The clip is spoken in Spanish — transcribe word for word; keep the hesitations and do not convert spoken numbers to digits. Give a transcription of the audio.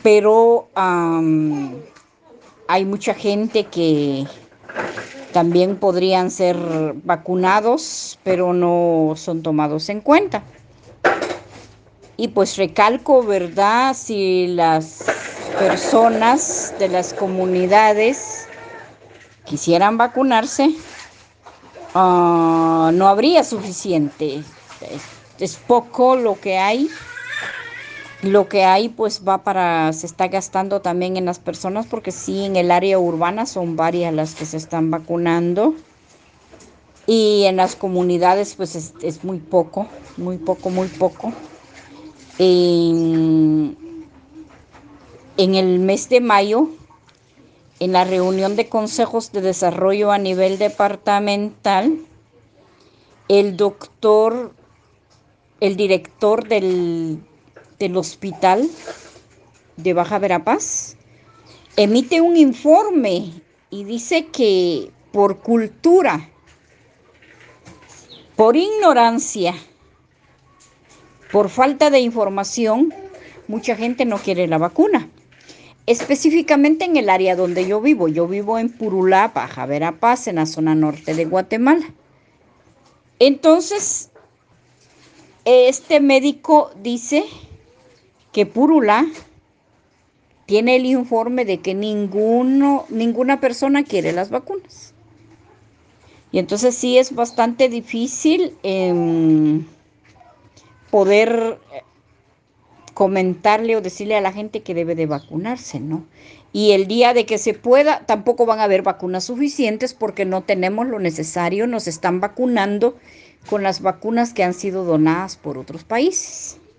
pero um, hay mucha gente que también podrían ser vacunados, pero no son tomados en cuenta. Y pues recalco, ¿verdad? Si las personas de las comunidades quisieran vacunarse, uh, no habría suficiente. Es, es poco lo que hay. Lo que hay pues va para, se está gastando también en las personas porque sí, en el área urbana son varias las que se están vacunando y en las comunidades pues es, es muy poco, muy poco, muy poco. En, en el mes de mayo, en la reunión de consejos de desarrollo a nivel departamental, el doctor, el director del, del hospital de Baja Verapaz, emite un informe y dice que por cultura, por ignorancia, por falta de información, mucha gente no quiere la vacuna. Específicamente en el área donde yo vivo. Yo vivo en Purulá, Baja Verapaz, en la zona norte de Guatemala. Entonces, este médico dice que Purulá tiene el informe de que ninguno, ninguna persona quiere las vacunas. Y entonces sí es bastante difícil eh, poder comentarle o decirle a la gente que debe de vacunarse, ¿no? Y el día de que se pueda, tampoco van a haber vacunas suficientes porque no tenemos lo necesario, nos están vacunando con las vacunas que han sido donadas por otros países.